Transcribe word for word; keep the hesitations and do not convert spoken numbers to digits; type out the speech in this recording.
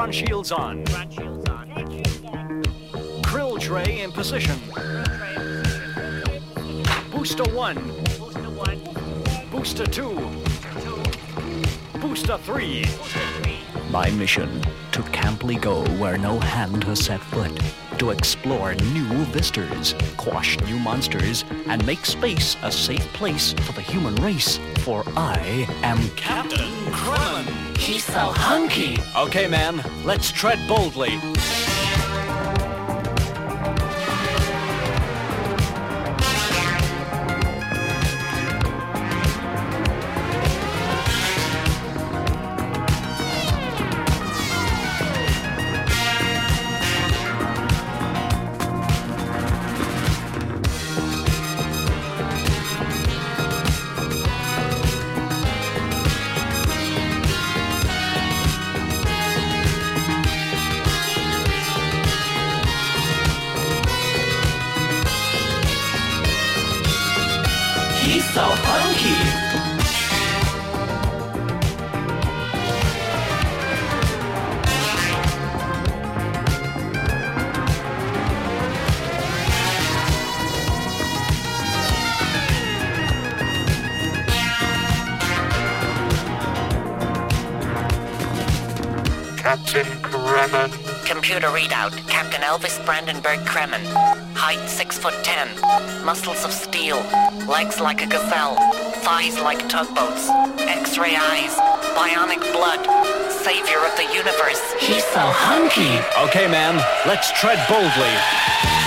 Neutron shields on. Krill tray in position. Booster one. Booster two. Booster three. My mission, to Camp Lego where no hand has set foot, to explore new vistas, quash new monsters, and make space a safe place for the human race. For I am Captain Kremmen. He's so hunky. Okay, man, let's tread boldly. He's so hunky. Captain Kremmen. Computer readout, Captain Elvis Brandenburg Kremmen. Height six foot ten. Muscles of steel. Legs like a gazelle. Thighs like tugboats. X-ray eyes. Bionic blood. Savior of the universe. He's so hunky. Okay, man, let's tread boldly.